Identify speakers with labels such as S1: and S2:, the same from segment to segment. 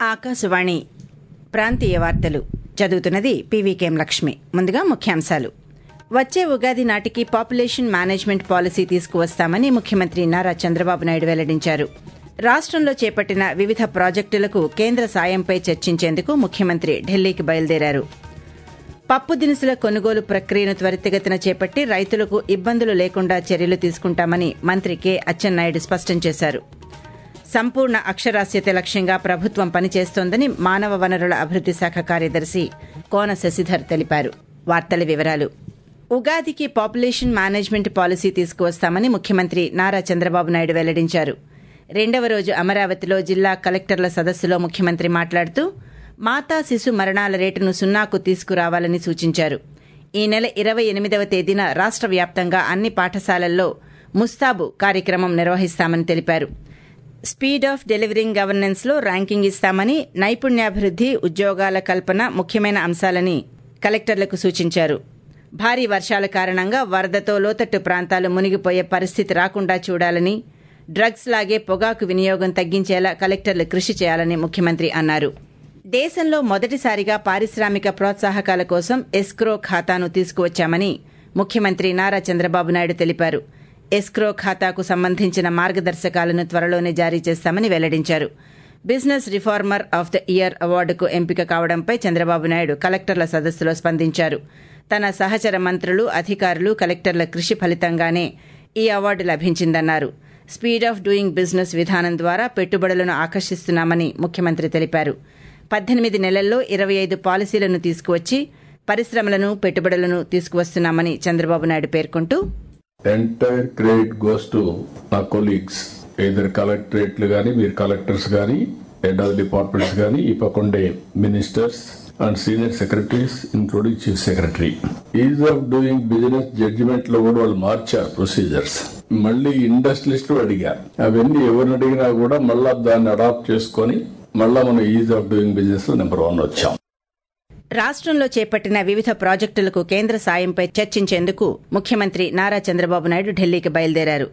S1: ఆకాశవాణి ప్రాంతీయ వార్తలు చదువుతున్నది పీవీకేఎం లక్ష్మి. ముందుగా ముఖ్యాంశాలు. వచ్చే ఉగాది నాటికి పాపులేషన్ మేనేజ్మెంట్ పాలసీ తీసుకువస్తామని ముఖ్యమంత్రి నారా చంద్రబాబు నాయుడు వెల్లడించారు. రాష్టంలో చేపట్టిన వివిధ ప్రాజెక్టులకు కేంద్ర సాయంపై చర్చించేందుకు ముఖ్యమంత్రి ఢిల్లీకి బయలుదేరారు. పప్పు దినుసుల కొనుగోలు ప్రక్రియను త్వరితగతిన చేపట్టి రైతులకు ఇబ్బందులు లేకుండా చర్యలు తీసుకుంటామని మంత్రి కె అచ్చెన్నాయుడు స్పష్టం చేశారు. సంపూర్ణ అక్షరాస్యత లక్ష్యంగా ప్రభుత్వం పనిచేస్తోందని మానవ వనరుల అభివృద్ది శాఖ కార్యదర్శి కోన శశిధర్ తెలిపారు. వార్తల వివరాలు. ఉగాదికి పాపులేషన్ మేనేజ్మెంట్ పాలసీ తీసుకువస్తామని ముఖ్యమంత్రి నారా చంద్రబాబు నాయుడు వెల్లడించారు. రెండవ రోజు అమరావతిలో జిల్లా కలెక్టర్ల సదస్సులో ముఖ్యమంత్రి మాట్లాడుతూ మాతా శిశు మరణాల రేటును సున్నాకు తీసుకురావాలని సూచించారు. ఈ నెల 28వ తేదీన రాష్ట వ్యాప్తంగా అన్ని పాఠశాలల్లో ముస్తాబు కార్యక్రమం నిర్వహిస్తామని తెలిపారు. స్పీడ్ ఆఫ్ డెలివరింగ్ గవర్నెన్స్ లో ర్యాంకింగ్ ఇస్తామని, నైపుణ్యాభివృద్ది, ఉద్యోగాల కల్పన ముఖ్యమైన అంశాలని కలెక్టర్లకు సూచించారు. భారీ వర్షాల కారణంగా వరదతో లోతట్టు ప్రాంతాలు మునిగిపోయే పరిస్థితి రాకుండా చూడాలని, డ్రగ్స్ లాగే పొగాకు వినియోగం తగ్గించేలా కలెక్టర్లు కృషి చేయాలని ముఖ్యమంత్రి అన్నారు. దేశంలో మొదటిసారిగా పారిశ్రామిక ప్రోత్సాహకాల కోసం ఎస్క్రో ఖాతాను తీసుకువచ్చామని ముఖ్యమంత్రి నారా చంద్రబాబు నాయుడు తెలిపారు. ఎస్క్రో ఖాతాకు సంబంధించిన మార్గదర్శకాలను త్వరలోనే జారీ చేస్తామని వెల్లడించారు. Business reformer of the year అవార్డుకు ఎంపిక కావడంపై చంద్రబాబు నాయుడు కలెక్టర్ల సదస్సులో స్పందించారు. తన సహచర మంత్రులు, అధికారులు, కలెక్టర్ల కృషి ఫలితంగానే ఈ అవార్డు లభించిందన్నారు. స్పీడ్ ఆఫ్ డూయింగ్ బిజినెస్ విధానం ద్వారా పెట్టుబడులను ఆకర్షిస్తున్నామని ముఖ్యమంత్రి తెలిపారు. 18 నెలల్లో 25 పాలసీలను తీసుకువచ్చి పరిశ్రమలను, పెట్టుబడులను తీసుకువస్తున్నామని చంద్రబాబు నాయుడు పేర్కొంటూ,
S2: ఎంటైర్ క్రెడిట్ గోస్ టు నా కొలీగ్స్, ఇద్దరు కలెక్టరేట్లు గానీ, మీరు కలెక్టర్స్ గానీ, హెడ్ ఆఫ్ డిపార్ట్మెంట్స్ గానీ, ఈ పక్కుండే ministers and senior secretaries including chief secretary. Ease of doing business judgement లో కూడా వాళ్ళు మార్చారు ప్రొసీజర్స్. మళ్ళీ ఇండస్ట్రియలిస్ట్ అడిగారు. అవన్నీ ఎవరిని అడిగినా కూడా మళ్ళా దాన్ని అడాప్ట్ చేసుకుని మళ్ళా మనం ఈజ్ ఆఫ్ డూయింగ్ బిజినెస్ లో నెంబర్ 1 వచ్చాం.
S1: రాష్టంలో చేపట్టిన వివిధ ప్రాజెక్టులకు కేంద్ర సాయంపై చర్చించేందుకు ముఖ్యమంత్రి నారా చంద్రబాబు నాయుడు ఢిల్లీకి బయలుదేరారు.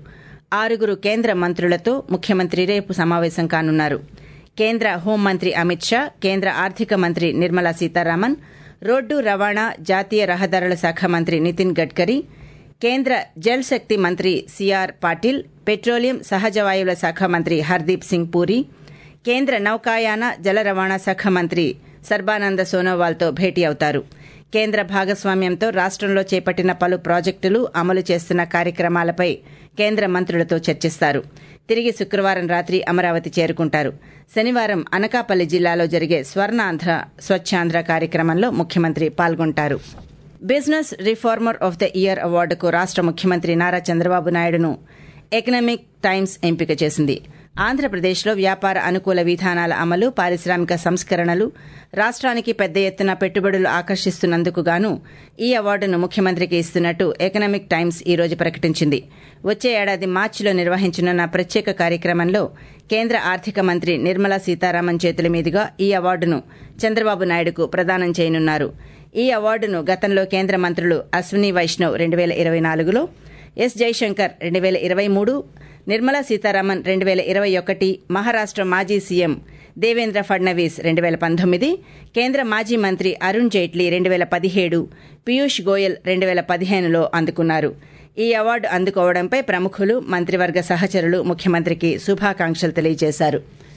S1: 6 కేంద్ర మంత్రులతో ముఖ్యమంత్రి రేపు సమావేశం కానున్నారు. కేంద్ర హోంమంత్రి అమిత్ షా, కేంద్ర ఆర్థిక మంత్రి నిర్మలా సీతారామన్, రోడ్డు రవాణా, జాతీయ రహదారుల శాఖ మంత్రి నితిన్ గడ్కరీ, కేంద్ర జల్ శక్తి మంత్రి సిఆర్ పాటిల్, పెట్రోలియం, సహజ వాయువుల శాఖ మంత్రి హర్దీప్ సింగ్ పూరి, కేంద్ర నౌకాయాన, జల రవాణా శాఖ మంత్రి సర్బానంద సోనోవాల్తో భేటీ అవుతారు. కేంద్ర భాగస్వామ్యంతో రాష్టంలో చేపట్టిన పలు ప్రాజెక్టులు, అమలు చేస్తున్న కార్యక్రమాలపై కేంద్ర మంత్రులతో చర్చిస్తారు. తిరిగి శుక్రవారం రాత్రి అమరావతి చేరుకుంటారు. శనివారం అనకాపల్లి జిల్లాలో జరిగే స్వర్ణాంధ్ర స్వచ్ఛాంధ్ర కార్యక్రమంలో ముఖ్యమంత్రి పాల్గొంటారు. Business reformer of the year అవార్డుకు రాష్ట ముఖ్యమంత్రి నారా చంద్రబాబు నాయుడును ఎకనామిక్ టైమ్స్ ఎంపిక చేసింది. ఆంధ్రప్రదేశ్లో వ్యాపార అనుకూల విధానాల అమలు, పారిశ్రామిక సంస్కరణలు, రాష్ట్రానికి పెద్ద ఎత్తున పెట్టుబడులు ఆకర్షిస్తున్నందుకు గాను ఈ అవార్డును ముఖ్యమంత్రికి ఇస్తున్నట్టు ఎకనామిక్ టైమ్స్ ఈ రోజు ప్రకటించింది. వచ్చే ఏడాది మార్చిలో నిర్వహించనున్న ప్రత్యేక కార్యక్రమంలో కేంద్ర ఆర్థిక మంత్రి నిర్మలా సీతారామన్ చేతుల మీదుగా ఈ అవార్డును చంద్రబాబు నాయుడుకు ప్రదానం చేయనున్నారు. ఈ అవార్డును గతంలో కేంద్ర మంత్రులు అశ్విని వైష్ణవ్ 2024లో, ఎస్ జైశంకర్ 2023, నిర్మలా సీతారామన్ 2021, మహారాష్ట మాజీ సీఎం దేవేంద్ర ఫడ్నవీస్ 2019, కేంద్ర మాజీ మంత్రి అరుణ్ జైట్లీ 2017, పీయూష్ గోయల్ 2015లో అందుకున్నారు. ఈ అవార్డు అందుకోవడంపై ప్రముఖులు, మంత్రివర్గ సహచరులు ముఖ్యమంత్రికి శుభాకాంక్షలు తెలియజేశారు.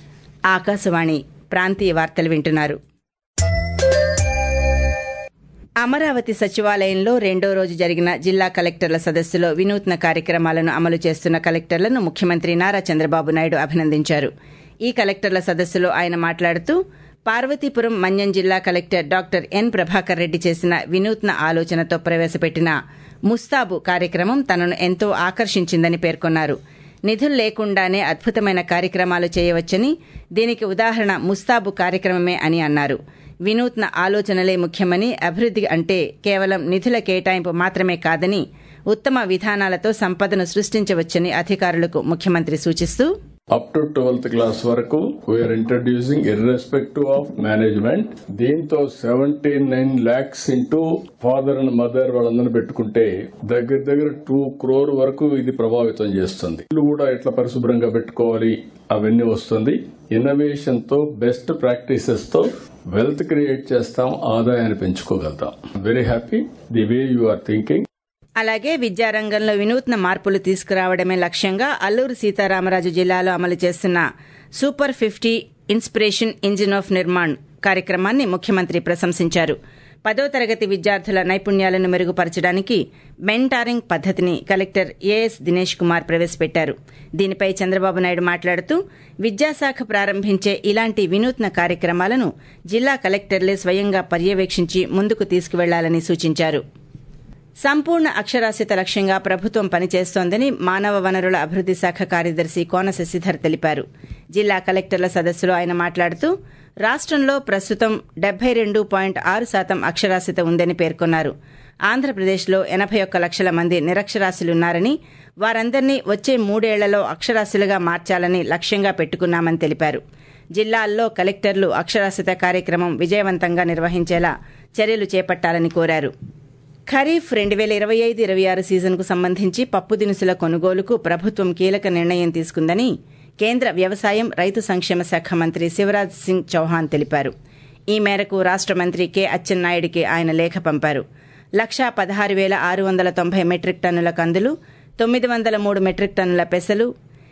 S1: ఆకాశవాణి ప్రాంతీయ వార్తలు వింటున్నారు. అమరావతి సచివాలయంలో రెండో రోజు జరిగిన జిల్లా కలెక్టర్ల సదస్సులో వినూత్న కార్యక్రమాలను అమలు చేస్తున్న కలెక్టర్లను ముఖ్యమంత్రి నారా చంద్రబాబు నాయుడు అభినందించారు. ఈ కలెక్టర్ల సదస్సులో ఆయన మాట్లాడుతూ పార్వతీపురం మన్యం జిల్లా collector doctor N Prabhakar Reddy చేసిన వినూత్న ఆలోచనతో ప్రవేశపెట్టిన ముస్తాబు కార్యక్రమం తనను ఎంతో ఆకర్షించిందని పేర్కొన్నారు. నిధులు లేకుండానే అద్భుతమైన కార్యక్రమాలు చేయవచ్చని, దీనికి ఉదాహరణ ముస్తాబు కార్యక్రమమే అని అన్నారు. వినూత్న ఆలోచనలే ముఖ్యమని, అభివృద్ది అంటే కేవలం నిధుల కేటాయింపు మాత్రమే కాదని, ఉత్తమ విధానాలతో సంపదను సృష్టించవచ్చని అధికారులకు ముఖ్యమంత్రి సూచిస్తూ,
S2: అప్ టు 12th క్లాస్ వరకు we are introducing irrespective of management. దీంతో 79 lakhs into father and mother వాళ్ళందరినీ పెట్టుకుంటే దగ్గర 2 crore వరకు ఇది ప్రభావితం చేస్తుంది. ఇల్లు కూడా ఎట్లా పరిశుభ్రంగా పెట్టుకోవాలి అవన్నీ వస్తుంది. ఇన్నోవేషన్ తో, బెస్ట్ ప్రాక్టీసెస్ తో వెల్త్ క్రియేట్ చేస్తాం, ఆదాయాన్ని పెంచుకోగలుగుతాం. Very happy the way you are thinking.
S1: అలాగే విద్యారంగంలో వినూత్న మార్పులు తీసుకురావడమే లక్ష్యంగా అల్లూరు సీతారామరాజు జిల్లాలో అమలు చేస్తున్న super 50 inspiration engine of Nirman కార్యక్రమాన్ని ముఖ్యమంత్రి ప్రశంసించారు. 10వ తరగతి విద్యార్థుల నైపుణ్యాలను మెరుగుపరచడానికి మెంటారింగ్ పద్దతిని కలెక్టర్ ఏఎస్ దినేష్ కుమార్ ప్రవేశపెట్టారు. దీనిపై చంద్రబాబు నాయుడు మాట్లాడుతూ విద్యాశాఖ ప్రారంభించే ఇలాంటి వినూత్న కార్యక్రమాలను జిల్లా కలెక్టర్లే స్వయంగా పర్యవేక్షించి ముందుకు తీసుకువెళ్లాలని సూచించారు. సంపూర్ణ అక్షరాస్యత లక్ష్యంగా ప్రభుత్వం పనిచేస్తోందని మానవ వనరుల అభివృద్ది శాఖ కార్యదర్శి కోన శశిధర్ తెలిపారు. జిల్లా కలెక్టర్ల సదస్సులో ఆయన మాట్లాడుతూ రాష్టంలో ప్రస్తుతం 72.6% అక్షరాస్యత ఉందని పేర్కొన్నారు. ఆంధ్రప్రదేశ్లో 81 లక్షల మంది నిరక్షరాస్యులున్నారని, వారందరినీ వచ్చే 3 ఏళ్లలో అక్షరాస్యులుగా మార్చాలని లక్ష్యంగా పెట్టుకున్నామని తెలిపారు. జిల్లాల్లో కలెక్టర్లు అక్షరాస్యత కార్యక్రమం విజయవంతంగా నిర్వహించేలా చర్యలు చేపట్టాలని కోరారు. ఖరీఫ్ 2025-26 సీజన్కు సంబంధించి పప్పు దినుసుల కొనుగోలుకు ప్రభుత్వం కీలక నిర్ణయం తీసుకుందని కేంద్ర వ్యవసాయం, రైతు సంక్షేమ శాఖ మంత్రి శివరాజ్ సింగ్ చౌహాన్ తెలిపారు. ఈ మేరకు రాష్ట మంత్రి కె అచ్చెన్నాయుడికి ఆయన లేఖ పంపారు. 116,690 మెట్రిక్ టన్నుల కందులు, 903 మెట్రిక్ టన్నుల పెసలు,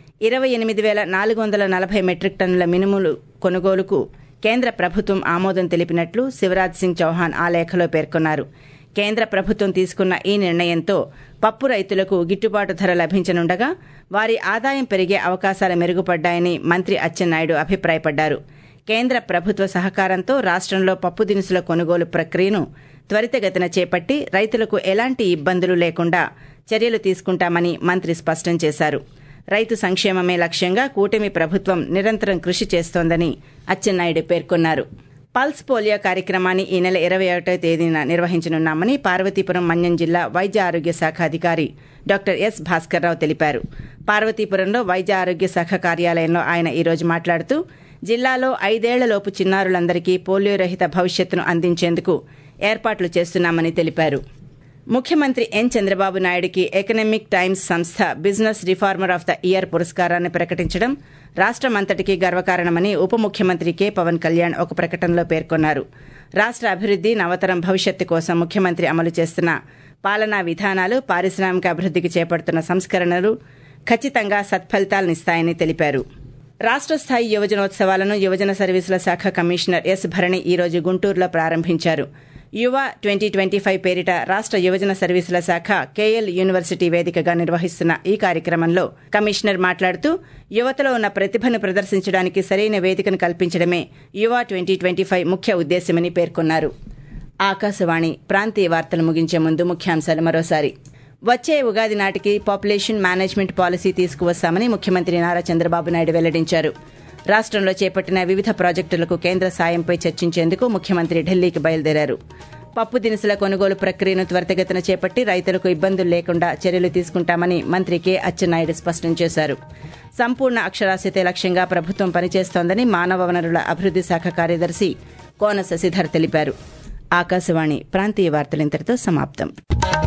S1: 28,440 మెట్రిక్ టన్నుల మినుములు కొనుగోలుకు కేంద్ర ప్రభుత్వం ఆమోదం తెలిపినట్లు శివరాజ్ సింగ్ చౌహాన్ ఆ లేఖలో పేర్కొన్నారు. కేంద్ర ప్రభుత్వం తీసుకున్న ఈ నిర్ణయంతో పప్పు రైతులకు గిట్టుబాటు ధర లభించనుండగా వారి ఆదాయం పెరిగే అవకాశాలు మెరుగుపడ్డాయని మంత్రి అచ్చెన్నాయుడు అభిప్రాయపడ్డారు. కేంద్ర ప్రభుత్వ సహకారంతో రాష్టంలో పప్పు దినుసుల కొనుగోలు ప్రక్రియను త్వరితగతిన చేపట్టి రైతులకు ఎలాంటి ఇబ్బందులు లేకుండా చర్యలు తీసుకుంటామని మంత్రి స్పష్టం చేశారు. రైతు సంక్షేమమే లక్ష్యంగా కూటమి ప్రభుత్వం నిరంతరం కృషి చేస్తోందని అచ్చెన్నాయుడు పేర్కొన్నారు. పల్స్ పోలియో కార్యక్రమాన్ని ఈ నెల 21వ తేదీన నిర్వహించనున్నామని పార్వతీపురం మన్యం జిల్లా వైద్య ఆరోగ్య శాఖ అధికారి డాక్టర్ ఎస్ భాస్కర్రావు తెలిపారు. పార్వతీపురంలో వైద్య ఆరోగ్య శాఖ కార్యాలయంలో ఆయన ఈ రోజు మాట్లాడుతూ జిల్లాలో 5 ఏళ్లలోపు చిన్నారులందరికీ పోలియో రహిత భవిష్యత్తును అందించేందుకు ఏర్పాట్లు చేస్తున్నామని తెలిపారు. ముఖ్యమంత్రి ఎన్ చంద్రబాబు నాయుడికి ఎకనామిక్ టైమ్స్ సంస్థ business reformer of the year పురస్కారాన్ని ప్రకటించడం రాష్టమంతటికీ గర్వకారణమని ఉప ముఖ్యమంత్రి కె పవన్ కళ్యాణ్ ఒక ప్రకటనలో పేర్కొన్నారు. రాష్ట అభివృద్ది, నవతరం భవిష్యత్తు కోసం ముఖ్యమంత్రి అమలు చేస్తున్న పాలనా విధానాలు, పారిశ్రామిక అభివృద్దికి చేపడుతున్న సంస్కరణలు ఖచ్చితంగా సత్ఫలితాలనిస్తాయని తెలిపారు. రాష్ట స్థాయి యువజనోత్సవాలను యువజన సర్వీసుల శాఖ కమిషనర్ ఎస్ భరణి ఈ రోజు గుంటూరులో ప్రారంభించారు. యువ 2025 పేరిట రాష్ట యువజన సర్వీసుల శాఖ కేఎల్ యూనివర్సిటీ వేదికగా నిర్వహిస్తున్న ఈ కార్యక్రమంలో కమిషనర్ మాట్లాడుతూ యువతలో ఉన్న ప్రతిభను ప్రదర్శించడానికి సరైన వేదికను కల్పించడమే యువ 2025 ముఖ్య ఉద్దేశ్యమని పేర్కొన్నారు. ఆకాశవాణి ప్రాంతీయ వార్తలు ముగించే ముందు ముఖ్యాంశాలు మరోసారి. వచ్చే ఉగాది నాటికి పాపులేషన్ మేనేజ్మెంట్ పాలసీ తీసుకువస్తామని ముఖ్యమంత్రి నారా చంద్రబాబు నాయుడు వెల్లడించారు. రాష్టంలో చేపట్టిన వివిధ ప్రాజెక్టులకు కేంద్ర సాయంపై చర్చించేందుకు ముఖ్యమంత్రి ఢిల్లీకి బయలుదేరారు. పప్పు దినుసుల కొనుగోలు ప్రక్రియను త్వరితగతిన చేపట్టి రైతులకు ఇబ్బందులు లేకుండా చర్యలు తీసుకుంటామని మంత్రి కె అచ్చెన్నాయుడు స్పష్టం చేశారు. సంపూర్ణ అక్షరాస్యతే లక్ష్యంగా ప్రభుత్వం పనిచేస్తోందని మానవ వనరుల అభివృద్ది శాఖ కార్యదర్శి కోన శశిధర్ తెలిపారు. ఆకాశవాణి ప్రాంతీయ వార్తలు ఇంతటితో సమాప్తం.